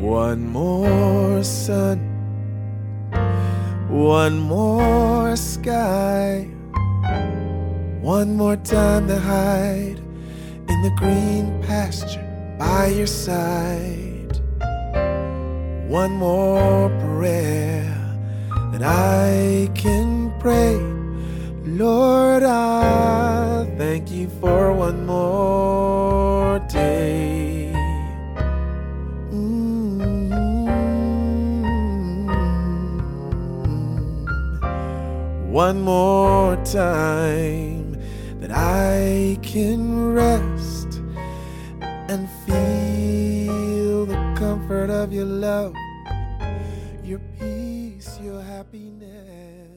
One more sun, one more sky, one more time to hide in the green pasture by your side. One more prayer that I can pray. Lord, I thank you for one more day. One more time that I can rest and feel the comfort of your love, your peace, your happiness.